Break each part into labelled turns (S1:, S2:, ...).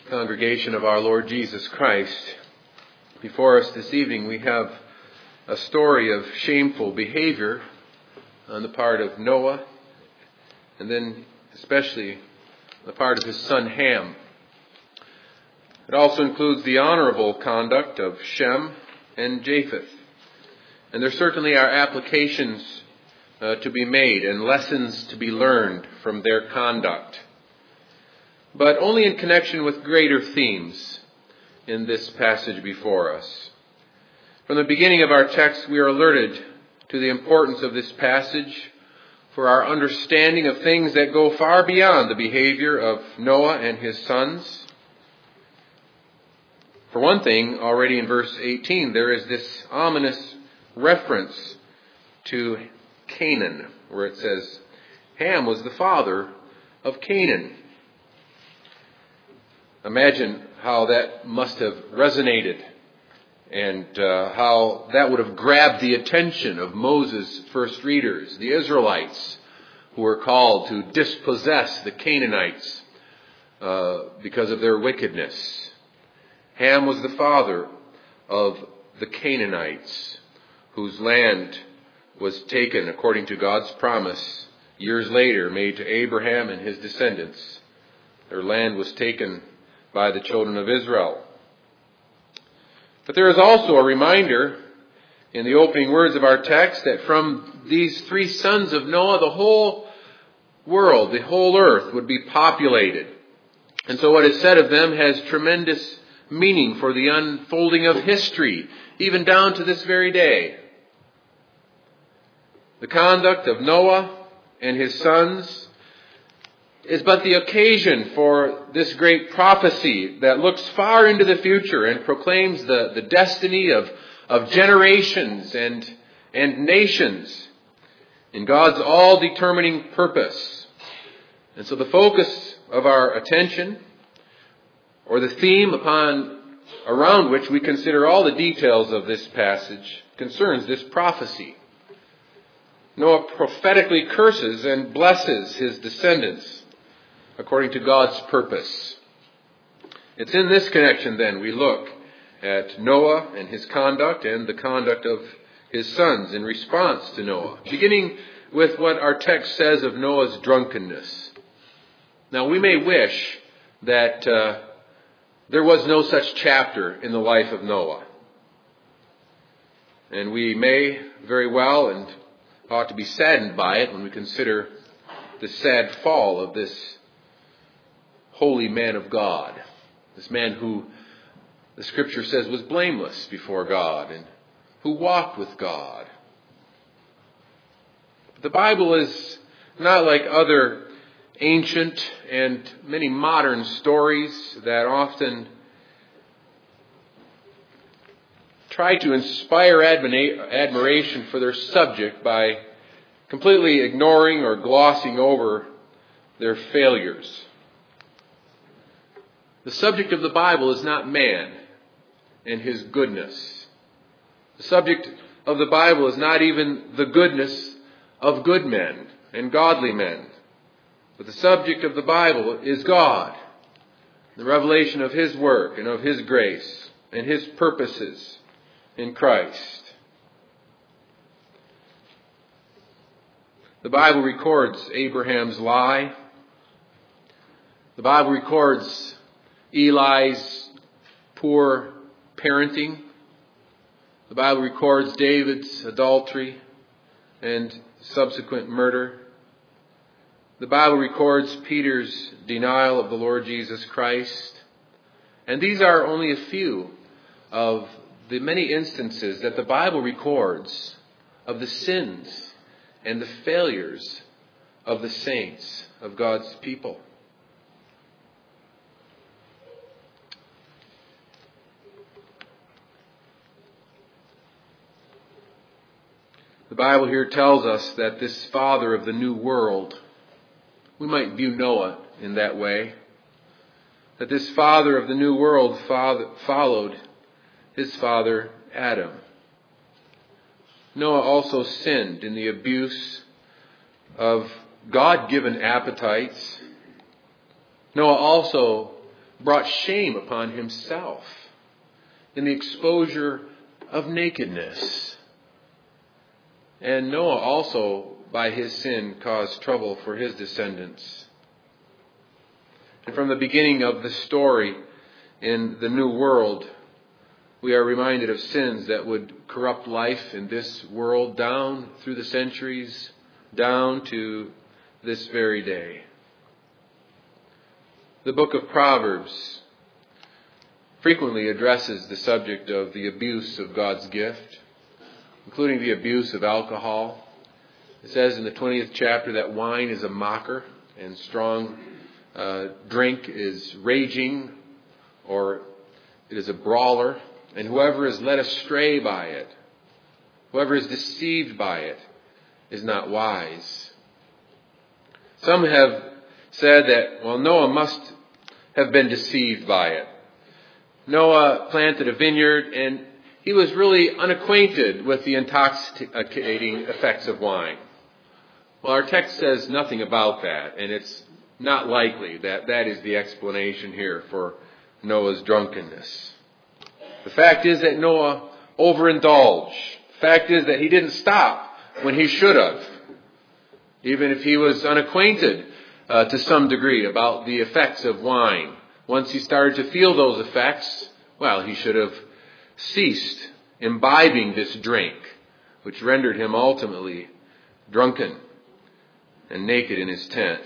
S1: Congregation of our Lord Jesus Christ, before us this evening we have a story of shameful behavior on the part of Noah, and then especially the part of his son Ham. It also includes the honorable conduct of Shem and Japheth. And there certainly are applications to be made and lessons to be learned from their conduct, but only in connection with greater themes in this passage before us. From the beginning of our text, we are alerted to the importance of this passage for our understanding of things that go far beyond the behavior of Noah and his sons. For one thing, already in verse 18, there is this ominous reference to Canaan, where it says, Ham was the father of Canaan. Imagine how that must have resonated and how that would have grabbed the attention of Moses' first readers, the Israelites, who were called to dispossess the Canaanites because of their wickedness. Ham was the father of the Canaanites, whose land was taken according to God's promise years later made to Abraham and his descendants. Their land was taken by the children of Israel. But there is also a reminder in the opening words of our text that from these three sons of Noah, the whole world, the whole earth would be populated. And so what is said of them has tremendous meaning for the unfolding of history, even down to this very day. The conduct of Noah and his sons is but the occasion for this great prophecy that looks far into the future and proclaims the destiny of generations and nations in God's all-determining purpose. And so the focus of our attention, or the theme around which we consider all the details of this passage, concerns this prophecy. Noah prophetically curses and blesses his descendants according to God's purpose. It's in this connection, then, we look at Noah and his conduct and the conduct of his sons in response to Noah, beginning with what our text says of Noah's drunkenness. Now, we may wish that there was no such chapter in the life of Noah. And we may very well and ought to be saddened by it when we consider the sad fall of this holy man of God, this man who the Scripture says was blameless before God and who walked with God. But the Bible is not like other ancient and many modern stories that often try to inspire admiration for their subject by completely ignoring or glossing over their failures. The subject of the Bible is not man and his goodness. The subject of the Bible is not even the goodness of good men and godly men. But the subject of the Bible is God, the revelation of His work and of His grace and His purposes in Christ. The Bible records Abraham's lie. The Bible records Eli's poor parenting. The Bible records David's adultery and subsequent murder. The Bible records Peter's denial of the Lord Jesus Christ. And these are only a few of the many instances that the Bible records of the sins and the failures of the saints of God's people. The Bible here tells us that this father of the new world, we might view Noah in that way, that this father of the new world followed his father Adam. Noah also sinned in the abuse of God-given appetites. Noah also brought shame upon himself in the exposure of nakedness. And Noah also, by his sin, caused trouble for his descendants. And from the beginning of the story in the New World, we are reminded of sins that would corrupt life in this world down through the centuries, down to this very day. The book of Proverbs frequently addresses the subject of the abuse of God's gift, including the abuse of alcohol. It says in the 20th chapter that wine is a mocker and strong drink is raging, or it is a brawler, and whoever is led astray by it, whoever is deceived by it, is not wise. Some have said that, Noah must have been deceived by it. Noah planted a vineyard, and he was really unacquainted with the intoxicating effects of wine. Well, our text says nothing about that, and it's not likely that that is the explanation here for Noah's drunkenness. The fact is that Noah overindulged. The fact is that he didn't stop when he should have, even if he was unacquainted to some degree about the effects of wine. Once he started to feel those effects, he should have ceased imbibing this drink, which rendered him ultimately drunken and naked in his tent.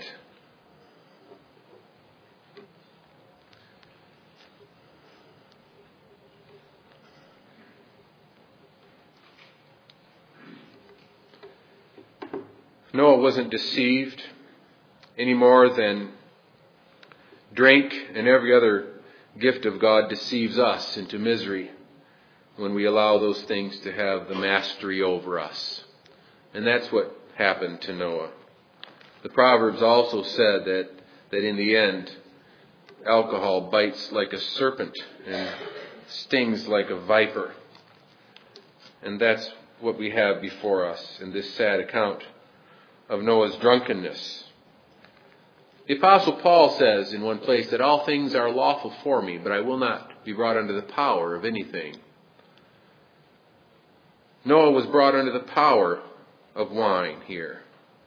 S1: Noah wasn't deceived any more than drink and every other gift of God deceives us into misery when we allow those things to have the mastery over us. And that's what happened to Noah. The Proverbs also said that in the end, alcohol bites like a serpent and stings like a viper. And that's what we have before us in this sad account of Noah's drunkenness. The Apostle Paul says in one place that all things are lawful for me, but I will not be brought under the power of anything. Noah was brought under the power of wine here.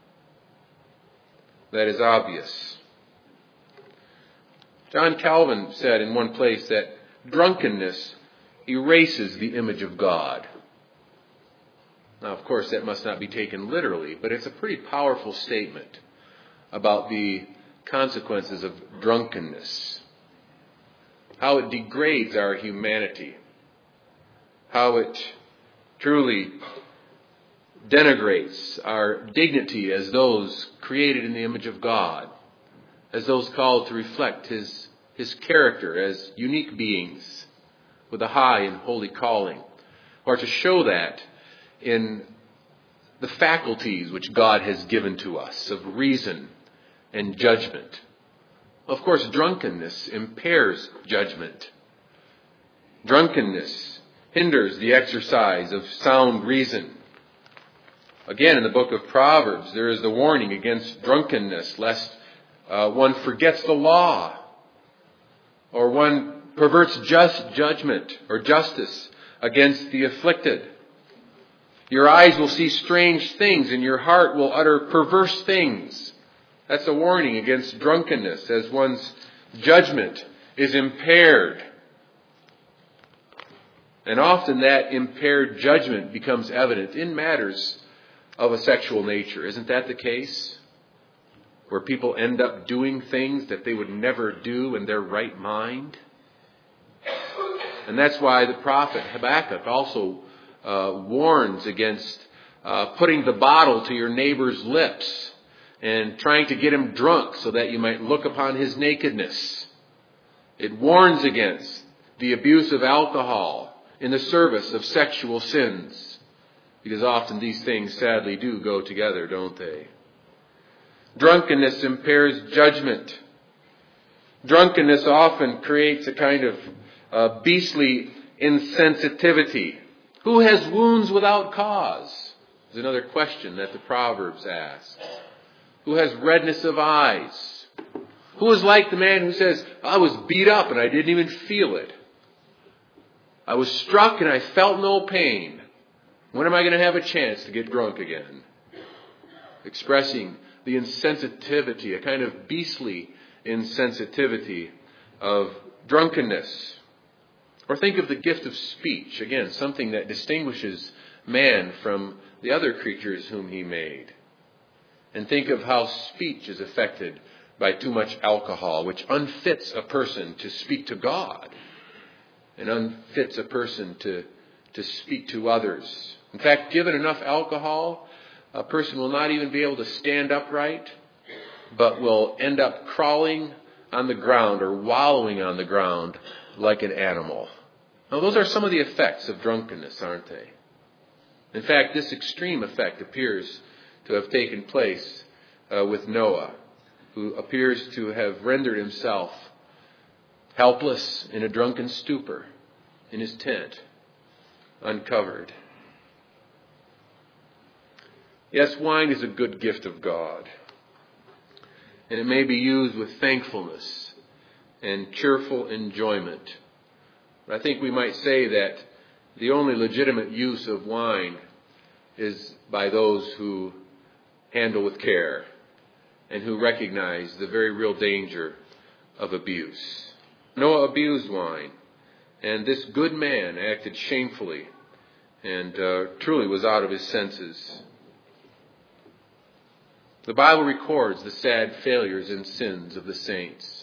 S1: That is obvious. John Calvin said in one place that drunkenness erases the image of God. Now, of course, that must not be taken literally, but it's a pretty powerful statement about the consequences of drunkenness. How it degrades our humanity. How it truly denigrates our dignity as those created in the image of God, as those called to reflect His character as unique beings with a high and holy calling, or to show that in the faculties which God has given to us of reason and judgment. Of course, drunkenness impairs judgment. Drunkenness hinders the exercise of sound reason. Again, in the book of Proverbs, there is the warning against drunkenness, lest one forgets the law, or one perverts just judgment or justice against the afflicted. Your eyes will see strange things, and your heart will utter perverse things. That's a warning against drunkenness, as one's judgment is impaired. And often that impaired judgment becomes evident in matters of a sexual nature. Isn't that the case? Where people end up doing things that they would never do in their right mind. And that's why the prophet Habakkuk also warns against putting the bottle to your neighbor's lips and trying to get him drunk so that you might look upon his nakedness. It warns against the abuse of alcohol in the service of sexual sins, because often these things sadly do go together, don't they? Drunkenness impairs judgment. Drunkenness often creates a kind of beastly insensitivity. Who has wounds without cause? Is another question that the Proverbs ask. Who has redness of eyes? Who is like the man who says, I was beat up and I didn't even feel it? I was struck and I felt no pain. When am I going to have a chance to get drunk again? Expressing the insensitivity, a kind of beastly insensitivity of drunkenness. Or think of the gift of speech. Again, something that distinguishes man from the other creatures whom he made. And think of how speech is affected by too much alcohol, which unfits a person to speak to God and unfits a person to speak to others. In fact, given enough alcohol, a person will not even be able to stand upright, but will end up crawling on the ground or wallowing on the ground like an animal. Now, those are some of the effects of drunkenness, aren't they? In fact, this extreme effect appears to have taken place with Noah, who appears to have rendered himself helpless in a drunken stupor in his tent, uncovered. Yes, wine is a good gift of God, and it may be used with thankfulness and cheerful enjoyment. But I think we might say that the only legitimate use of wine is by those who handle with care and who recognize the very real danger of abuse. Noah abused wine, and this good man acted shamefully and truly was out of his senses. The Bible records the sad failures and sins of the saints.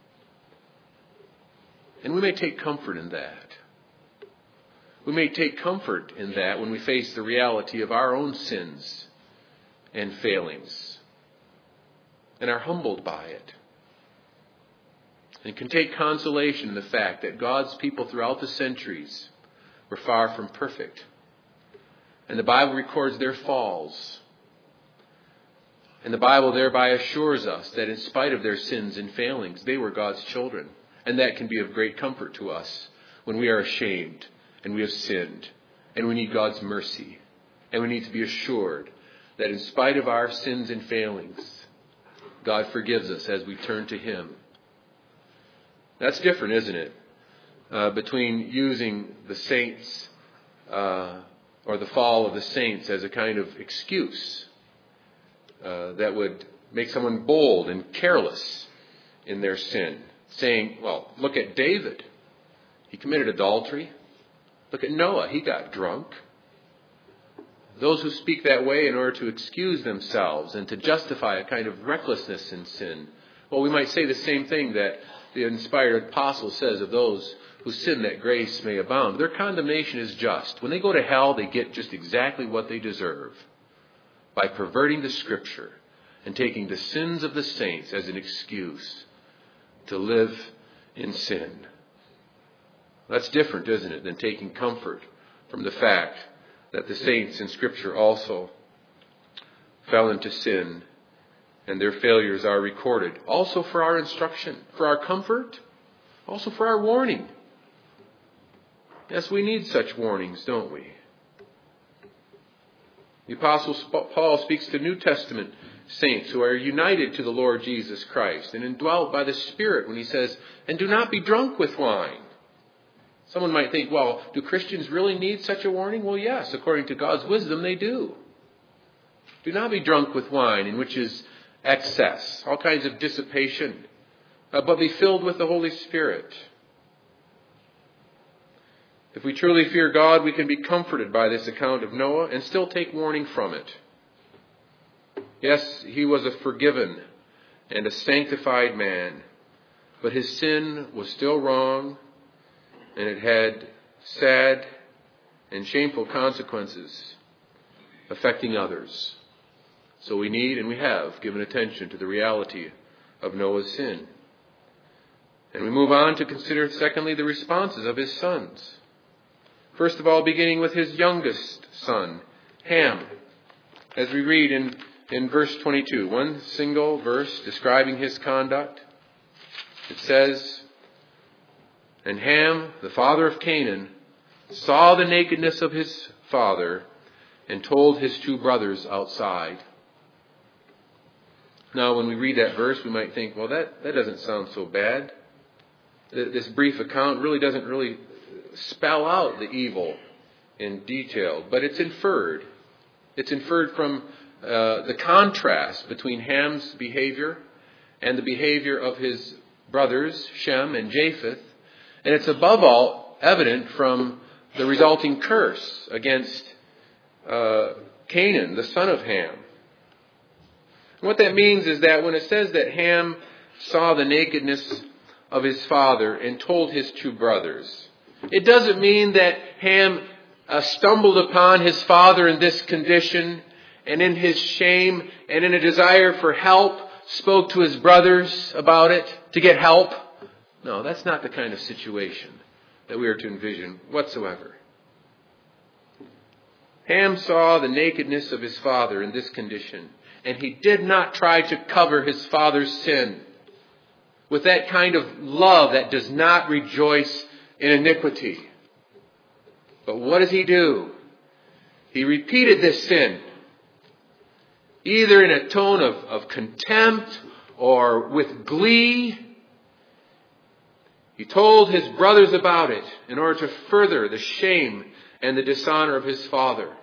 S1: And we may take comfort in that. We may take comfort in that when we face the reality of our own sins and failings and are humbled by it. And can take consolation in the fact that God's people throughout the centuries were far from perfect. And the Bible records their falls. And the Bible thereby assures us that in spite of their sins and failings, they were God's children. And that can be of great comfort to us when we are ashamed and we have sinned and we need God's mercy. And we need to be assured that in spite of our sins and failings, God forgives us as we turn to Him. That's different, isn't it? Between using the saints or the fall of the saints as a kind of excuse that would make someone bold and careless in their sin. Saying, well, look at David. He committed adultery. Look at Noah. He got drunk. Those who speak that way in order to excuse themselves and to justify a kind of recklessness in sin. Well, we might say the same thing that the inspired apostle says of those who sin that grace may abound. Their condemnation is just. When they go to hell, they get just exactly what they deserve by perverting the Scripture and taking the sins of the saints as an excuse to live in sin. That's different, isn't it, than taking comfort from the fact that the saints in Scripture also fell into sin and their failures are recorded. Also for our instruction, for our comfort, also for our warning. Yes, we need such warnings, don't we? The Apostle Paul speaks to New Testament saints who are united to the Lord Jesus Christ and indwelt by the Spirit when he says, and do not be drunk with wine. Someone might think, well, do Christians really need such a warning? Well, yes, according to God's wisdom, they do. Do not be drunk with wine, in which is excess, all kinds of dissipation, but be filled with the Holy Spirit. If we truly fear God, we can be comforted by this account of Noah and still take warning from it. Yes, he was a forgiven and a sanctified man, but his sin was still wrong, and it had sad and shameful consequences affecting others. So we need and we have given attention to the reality of Noah's sin. And we move on to consider, secondly, the responses of his sons. First of all, beginning with his youngest son, Ham. As we read in verse 22, one single verse describing his conduct, it says, and Ham, the father of Canaan, saw the nakedness of his father and told his two brothers outside. Now, when we read that verse, we might think, well, that doesn't sound so bad. This brief account really doesn't really spell out the evil in detail, but it's inferred. It's inferred from the contrast between Ham's behavior and the behavior of his brothers, Shem and Japheth. And it's above all evident from the resulting curse against Canaan, the son of Ham. And what that means is that when it says that Ham saw the nakedness of his father and told his two brothers, it doesn't mean that Ham stumbled upon his father in this condition and in his shame and in a desire for help spoke to his brothers about it to get help. No, that's not the kind of situation that we are to envision whatsoever. Ham saw the nakedness of his father in this condition, and he did not try to cover his father's sin with that kind of love that does not rejoice in iniquity. But what does he do? He repeated this sin, either in a tone of contempt or with glee. He told his brothers about it in order to further the shame and the dishonor of his father.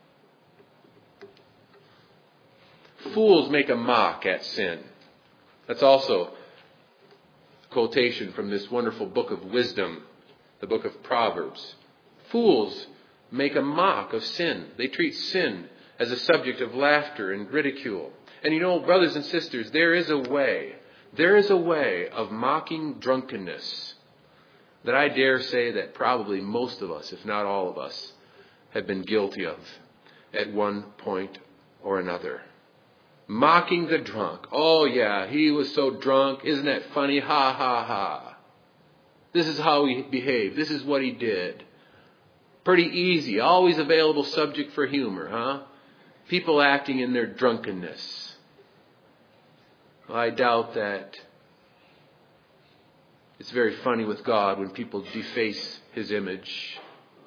S1: Fools make a mock at sin. That's also a quotation from this wonderful book of wisdom, the book of Proverbs. Fools make a mock of sin. They treat sin as a subject of laughter and ridicule. And you know, brothers and sisters, there is a way of mocking drunkenness that I dare say that probably most of us, if not all of us, have been guilty of at one point or another. Mocking the drunk. Oh yeah, he was so drunk. Isn't that funny? Ha ha ha. This is how he behaved. This is what he did. Pretty easy. Always available subject for humor, huh? People acting in their drunkenness. Well, I doubt that it's very funny with God when people deface His image.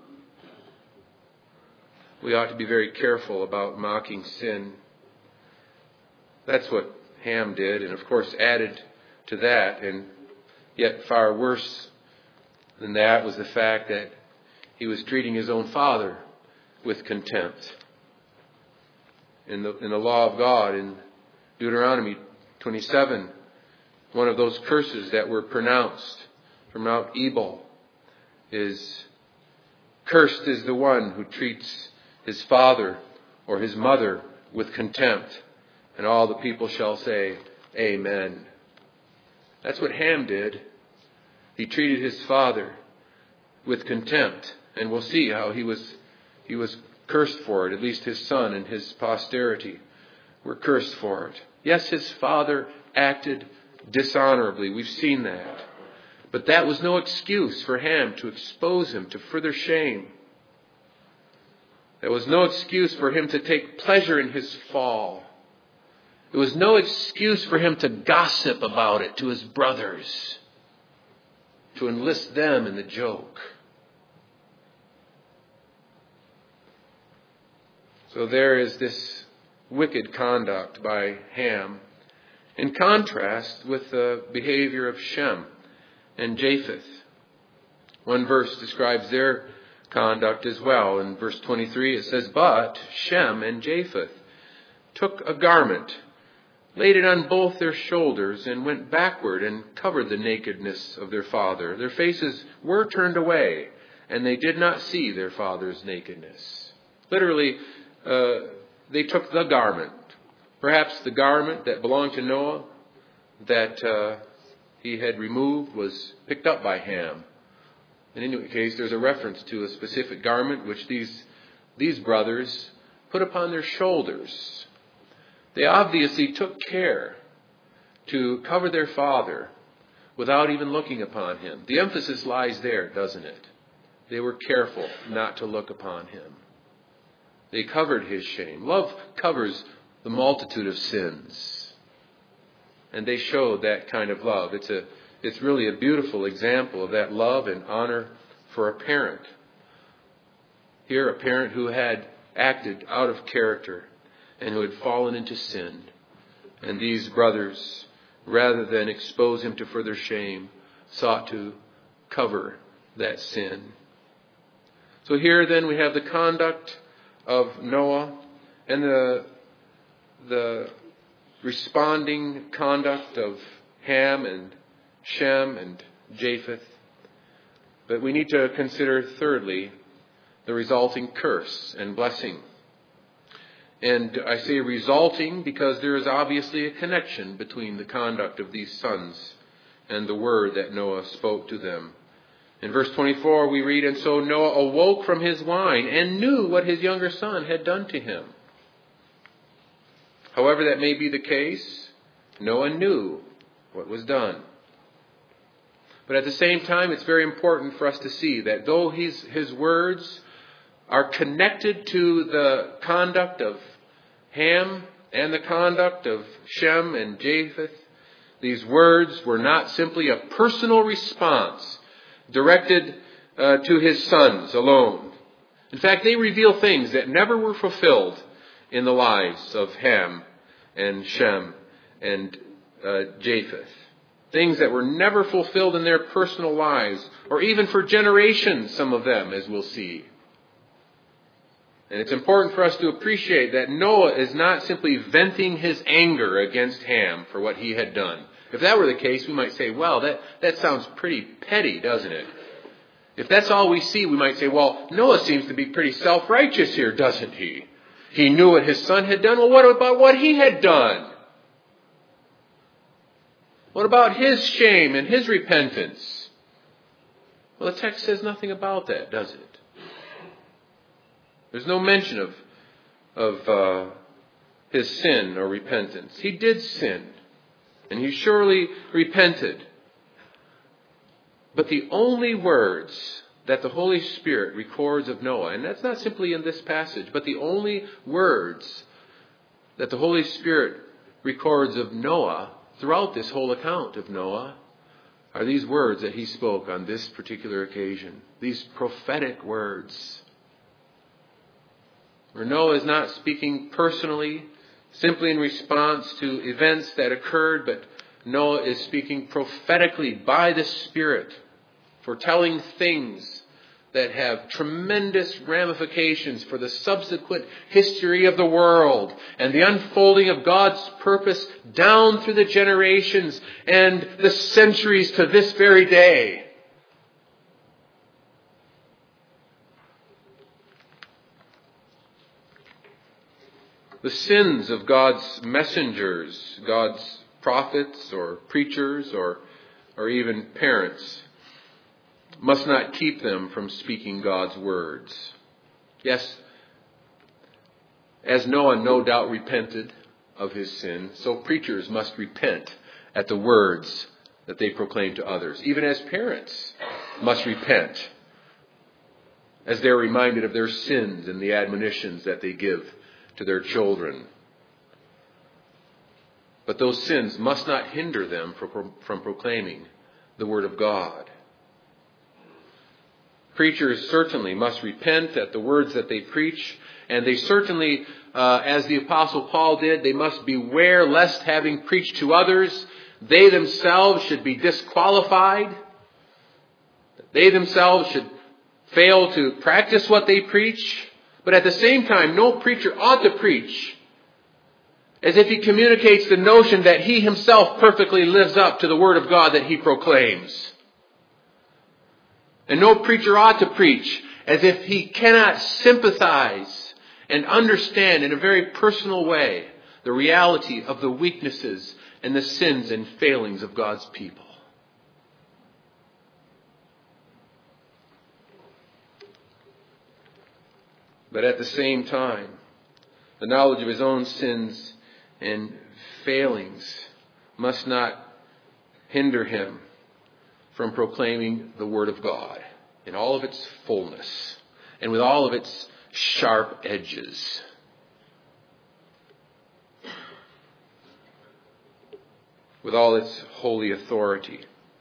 S1: We ought to be very careful about mocking sin. That's what Ham did, and of course added to that, and yet far worse than that was the fact that he was treating his own father with contempt. In the law of God, in Deuteronomy 27, one of those curses that were pronounced from Mount Ebal is, "Cursed is the one who treats his father or his mother with contempt." And all the people shall say, Amen. That's what Ham did. He treated his father with contempt. And we'll see how he was cursed for it. At least his son and his posterity were cursed for it. Yes, his father acted dishonorably. We've seen that. But that was no excuse for Ham to expose him to further shame. There was no excuse for him to take pleasure in his fall. It was no excuse for him to gossip about it to his brothers, to enlist them in the joke. So there is this wicked conduct by Ham, in contrast with the behavior of Shem and Japheth. One verse describes their conduct as well. In verse 23 it says, "But Shem and Japheth took a garment, laid it on both their shoulders, and went backward and covered the nakedness of their father. Their faces were turned away, and they did not see their father's nakedness." Literally, they took the garment. Perhaps the garment that belonged to Noah that he had removed was picked up by Ham. In any case, there's a reference to a specific garment which these brothers put upon their shoulders. They obviously took care to cover their father without even looking upon him. The emphasis lies there, doesn't it? They were careful not to look upon him. They covered his shame. Love covers the multitude of sins. And they showed that kind of love. It's really a beautiful example of that love and honor for a parent. Here, a parent who had acted out of character and who had fallen into sin. And these brothers, rather than expose him to further shame, sought to cover that sin. So here then we have the conduct of Noah and the responding conduct of Ham and Shem and Japheth. But we need to consider thirdly the resulting curse and blessing. And I say resulting because there is obviously a connection between the conduct of these sons and the word that Noah spoke to them. In verse 24 we read, "And so Noah awoke from his wine and knew what his younger son had done to him." However that may be the case, Noah knew what was done. But at the same time, it's very important for us to see that though his words are connected to the conduct of Ham and the conduct of Shem and Japheth, these words were not simply a personal response directed to his sons alone. In fact, they reveal things that never were fulfilled in the lives of Ham and Shem and Japheth. Things that were never fulfilled in their personal lives, or even for generations, some of them, as we'll see. And it's important for us to appreciate that Noah is not simply venting his anger against Ham for what he had done. If that were the case, we might say, well, that sounds pretty petty, doesn't it? If that's all we see, we might say, well, Noah seems to be pretty self-righteous here, doesn't he? He knew what his son had done. Well, what about what he had done? What about his shame and his repentance? Well, the text says nothing about that, does it? There's no mention of his sin or repentance. He did sin, and he surely repented. But the only words that the Holy Spirit records of Noah, and that's not simply in this passage, but the only words that the Holy Spirit records of Noah throughout this whole account of Noah are these words that he spoke on this particular occasion. These prophetic words. Where Noah is not speaking personally, simply in response to events that occurred, but Noah is speaking prophetically by the Spirit, foretelling things that have tremendous ramifications for the subsequent history of the world and the unfolding of God's purpose down through the generations and the centuries to this very day. The sins of God's messengers, God's prophets or preachers or even parents must not keep them from speaking God's words. Yes, as Noah no doubt repented of his sin, so preachers must repent at the words that they proclaim to others. Even as parents must repent as they're reminded of their sins and the admonitions that they give to their children. But those sins must not hinder them from proclaiming the Word of God. Preachers certainly must repent at the words that they preach, and they certainly, as the Apostle Paul did, they must beware lest having preached to others, they themselves should be disqualified. They themselves should fail to practice what they preach. But at the same time, no preacher ought to preach as if he communicates the notion that he himself perfectly lives up to the Word of God that he proclaims. And no preacher ought to preach as if he cannot sympathize and understand in a very personal way the reality of the weaknesses and the sins and failings of God's people. But at the same time, the knowledge of his own sins and failings must not hinder him from proclaiming the Word of God in all of its fullness and with all of its sharp edges. With all its holy authority,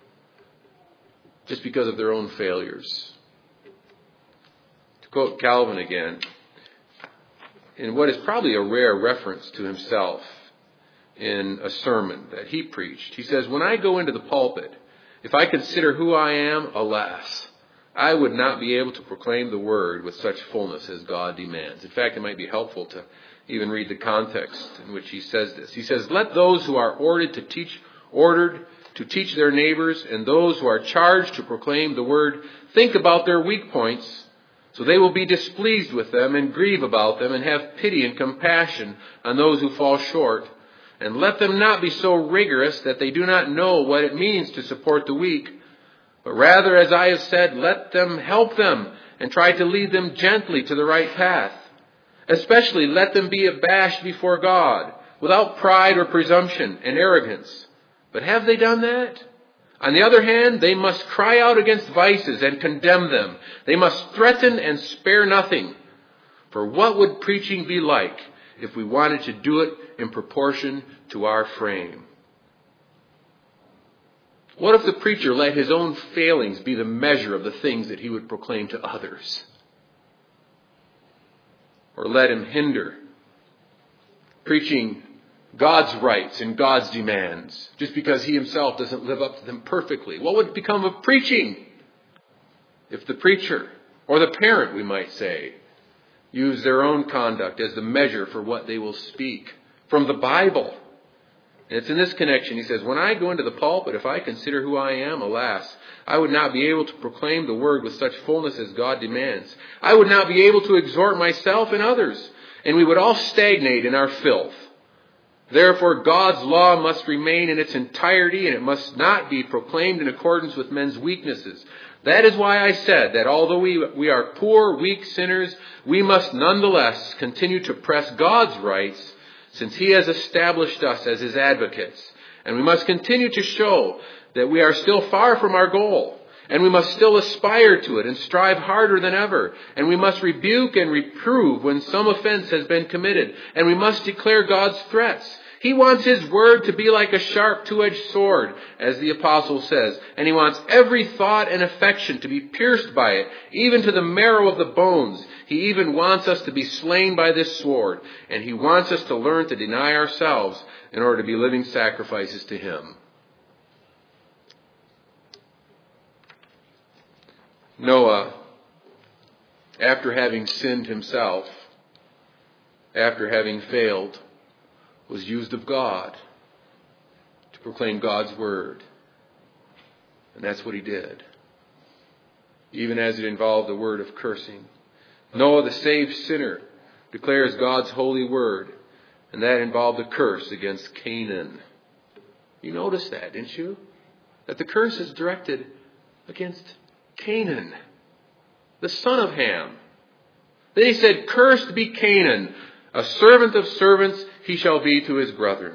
S1: just because of their own failures. To quote Calvin again, in what is probably a rare reference to himself, in a sermon that he preached. He says, when I go into the pulpit, if I consider who I am, alas, I would not be able to proclaim the word with such fullness as God demands. In fact, it might be helpful to even read the context in which he says this. He says, let those who are ordered to teach their neighbors and those who are charged to proclaim the word think about their weak points, so they will be displeased with them and grieve about them and have pity and compassion on those who fall short. And let them not be so rigorous that they do not know what it means to support the weak, but rather, as I have said, let them help them and try to lead them gently to the right path. Especially let them be abashed before God, without pride or presumption and arrogance. But have they done that? On the other hand, they must cry out against vices and condemn them. They must threaten and spare nothing. For what would preaching be like if we wanted to do it in proportion to our frame? What if the preacher let his own failings be the measure of the things that he would proclaim to others? Or let him hinder preaching God's rights and God's demands just because he himself doesn't live up to them perfectly? What would become of preaching if the preacher, or the parent we might say, use their own conduct as the measure for what they will speak from the Bible? And it's in this connection, he says, when I go into the pulpit, if I consider who I am, alas, I would not be able to proclaim the word with such fullness as God demands. I would not be able to exhort myself and others, and we would all stagnate in our filth. Therefore, God's law must remain in its entirety, and it must not be proclaimed in accordance with men's weaknesses. That is why I said that although we are poor, weak sinners, we must nonetheless continue to press God's rights, since he has established us as his advocates. And we must continue to show that we are still far from our goal. And we must still aspire to it and strive harder than ever. And we must rebuke and reprove when some offense has been committed. And we must declare God's threats. He wants his word to be like a sharp two-edged sword, as the apostle says. And he wants every thought and affection to be pierced by it, even to the marrow of the bones. He even wants us to be slain by this sword. And he wants us to learn to deny ourselves in order to be living sacrifices to him. Noah, after having sinned himself, after having failed, was used of God to proclaim God's word. And that's what he did, even as it involved the word of cursing. Noah, the saved sinner, declares God's holy word, and that involved a curse against Canaan. You noticed that, didn't you? That the curse is directed against Canaan, the son of Ham. Then he said, cursed be Canaan, a servant of servants he shall be to his brethren.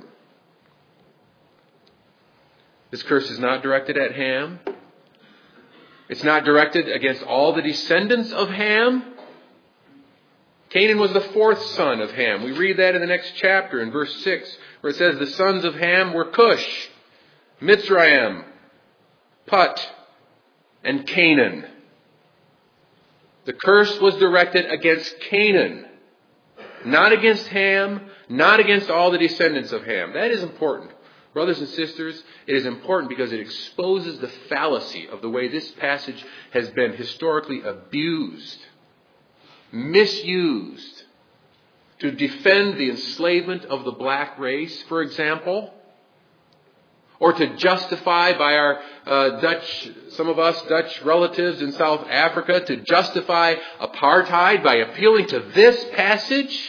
S1: This curse is not directed at Ham. It's not directed against all the descendants of Ham. Canaan was the fourth son of Ham. We read that in the next chapter in verse 6, where it says the sons of Ham were Cush, Mitzrayim, Put, and Canaan. The curse was directed against Canaan, not against Ham, not against all the descendants of Ham. That is important. Brothers and sisters, it is important because it exposes the fallacy of the way this passage has been historically abused, misused, to defend the enslavement of the black race, for example, or to justify by our some of us Dutch relatives in South Africa, to justify apartheid by appealing to this passage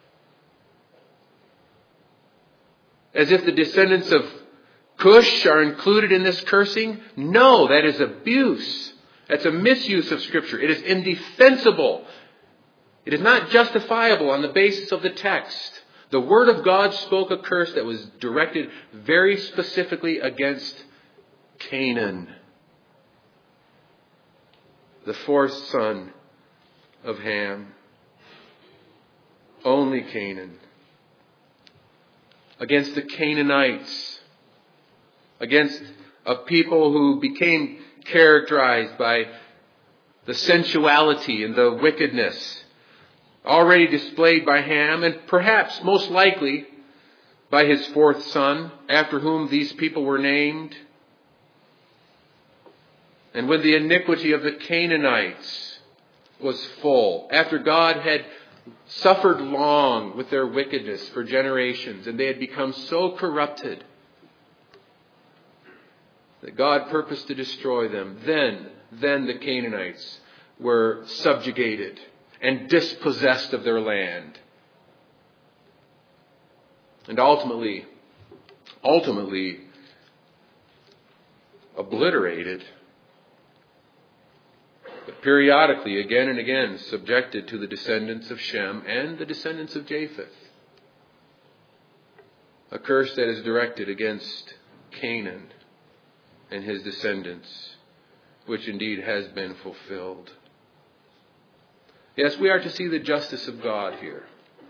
S1: as if the descendants of Cush are included in this cursing. No, that is abuse. That's a misuse of Scripture. It is indefensible. It is not justifiable on the basis of the text. The Word of God spoke a curse that was directed very specifically against Canaan, the fourth son of Ham. Only Canaan. Against the Canaanites. Against a people who became characterized by the sensuality and the wickedness already displayed by Ham, and perhaps most likely by his fourth son, after whom these people were named. And when the iniquity of the Canaanites was full, after God had suffered long with their wickedness for generations, and they had become so corrupted that God purposed to destroy them, then the Canaanites were subjugated and dispossessed of their land. And ultimately obliterated, but periodically, again and again, subjected to the descendants of Shem and the descendants of Japheth. A curse that is directed against Canaan and his descendants, which indeed has been fulfilled. Yes, we are to see the justice of God here.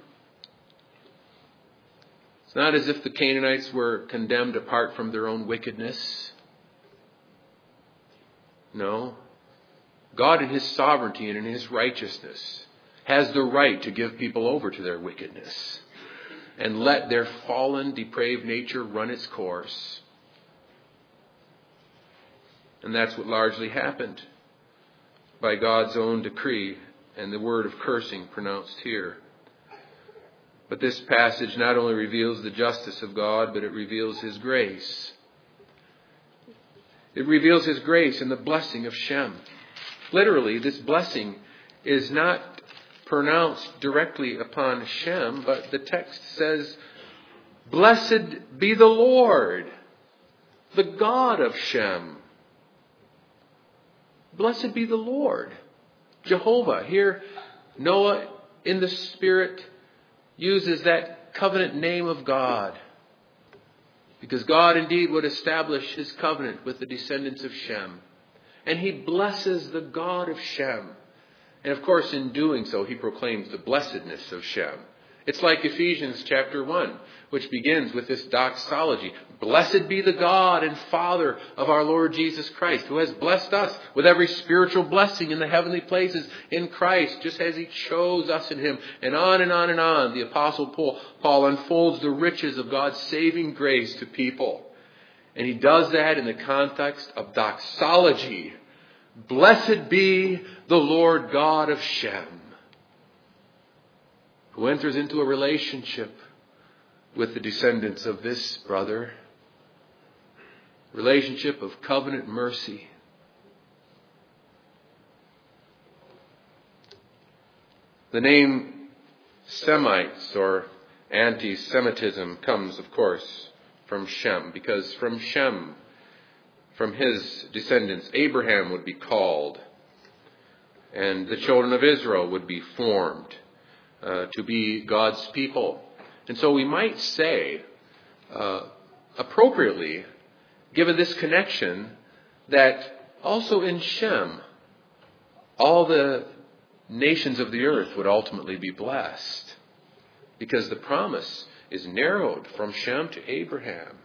S1: It's not as if the Canaanites were condemned apart from their own wickedness. No. God in his sovereignty and in his righteousness has the right to give people over to their wickedness and let their fallen, depraved nature run its course. And that's what largely happened by God's own decree and the word of cursing pronounced here. But this passage not only reveals the justice of God, but it reveals his grace. It reveals his grace in the blessing of Shem. Literally, this blessing is not pronounced directly upon Shem, but the text says, "Blessed be the Lord, the God of Shem." Blessed be the Lord, Jehovah. Here, Noah in the Spirit uses that covenant name of God, because God indeed would establish his covenant with the descendants of Shem. And he blesses the God of Shem. And of course, in doing so, he proclaims the blessedness of Shem. It's like Ephesians chapter 1, which begins with this doxology. Blessed be the God and Father of our Lord Jesus Christ, who has blessed us with every spiritual blessing in the heavenly places in Christ, just as he chose us in him. And on and on and on, the Apostle Paul unfolds the riches of God's saving grace to people. And he does that in the context of doxology. Blessed be the Lord God of Shem, who enters into a relationship with the descendants of this brother. Relationship of covenant mercy. The name Semites or anti-Semitism comes, of course, from Shem, because from Shem, from his descendants, Abraham would be called, and the children of Israel would be formed to be God's people. And so we might say, appropriately, given this connection, that also in Shem, all the nations of the earth would ultimately be blessed, because the promise is narrowed from Shem to Abraham.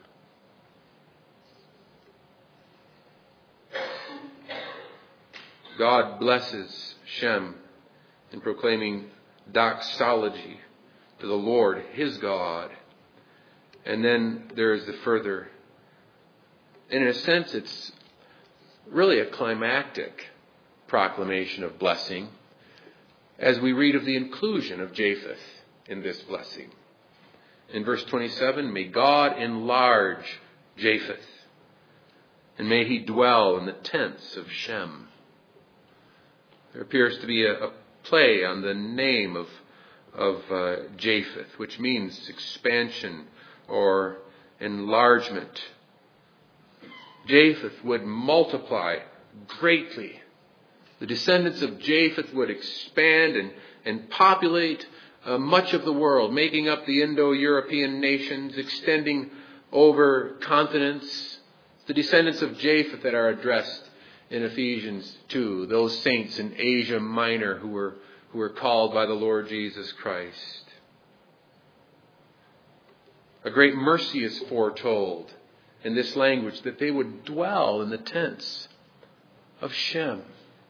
S1: God blesses Shem in proclaiming doxology to the Lord, his God. And then there is the further. And in a sense, it's really a climactic proclamation of blessing as we read of the inclusion of Japheth in this blessing. In verse 27, may God enlarge Japheth, and may he dwell in the tents of Shem. There appears to be a play on the name of Japheth, which means expansion or enlargement. Japheth would multiply greatly. The descendants of Japheth would expand and populate much of the world, making up the Indo-European nations, extending over continents. The descendants of Japheth that are addressed in Ephesians 2, those saints in Asia Minor who were called by the Lord Jesus Christ. A great mercy is foretold in this language, that they would dwell in the tents of Shem.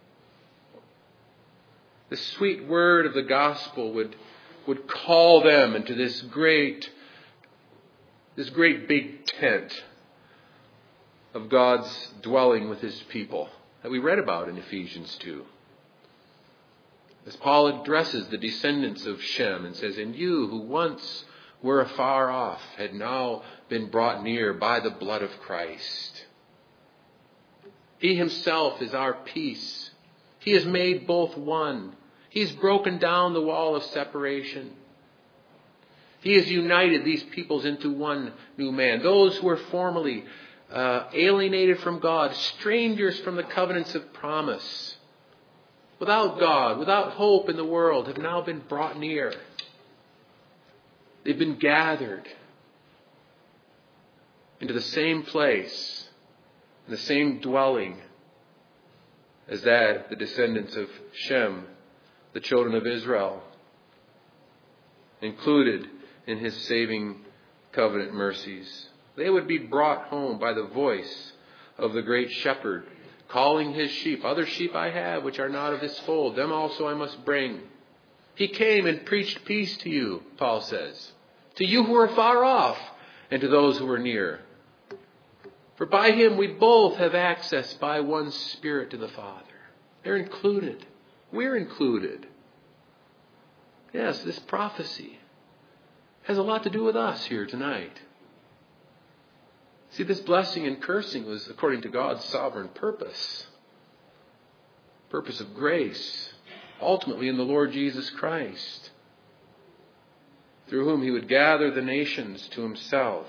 S1: The sweet word of the gospel would call them into this great this great big tent of God's dwelling with his people that we read about in Ephesians 2. As Paul addresses the descendants of Shem and says, "And you who once were afar off had now been brought near by the blood of Christ. He himself is our peace. He has made both one. He's broken down the wall of separation. He has united these peoples into one new man. Those who were formerly alienated from God, strangers from the covenants of promise, without God, without hope in the world, have now been brought near. They've been gathered into the same place, the same dwelling as that the descendants of Shem, the children of Israel, included in his saving covenant mercies. They would be brought home by the voice of the great shepherd, calling his sheep, "Other sheep I have, which are not of this fold, them also I must bring." He came and preached peace to you, Paul says, to you who are far off and to those who are near. For by him we both have access by one Spirit to the Father. They're included. We're included. Yes, this prophecy has a lot to do with us here tonight. See, this blessing and cursing was according to God's sovereign purpose. Purpose of grace, ultimately in the Lord Jesus Christ, through whom he would gather the nations to himself.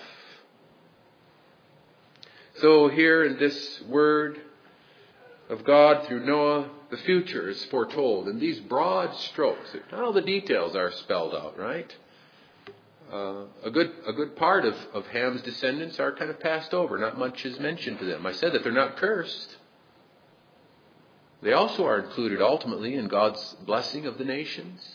S1: So here in this word of God through Noah, the future is foretold in these broad strokes. Not all the details are spelled out, right? A good part of Ham's descendants are kind of passed over. Not much is mentioned to them. I said that they're not cursed. They also are included ultimately in God's blessing of the nations.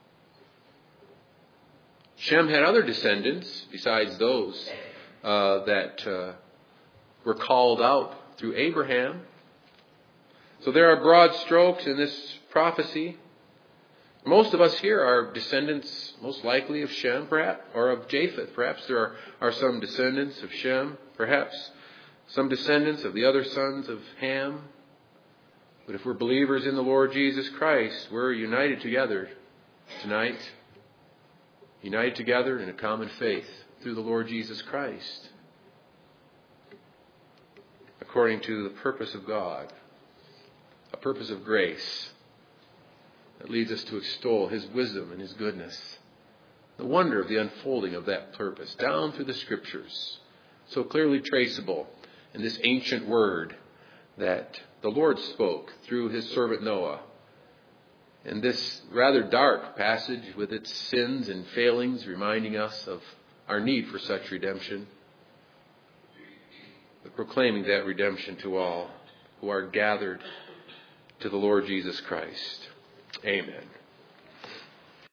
S1: Shem had other descendants besides those that were called out through Abraham. So there are broad strokes in this prophecy. Most of us here are descendants, most likely, of Shem, perhaps, or of Japheth. Perhaps there are some descendants of Shem, perhaps some descendants of the other sons of Ham. But if we're believers in the Lord Jesus Christ, we're united together tonight, united together in a common faith through the Lord Jesus Christ, according to the purpose of God, a purpose of grace that leads us to extol his wisdom and his goodness. The wonder of the unfolding of that purpose down through the Scriptures, so clearly traceable in this ancient word that the Lord spoke through his servant Noah. In this rather dark passage with its sins and failings reminding us of our need for such redemption, but proclaiming that redemption to all who are gathered to the Lord Jesus Christ. Amen.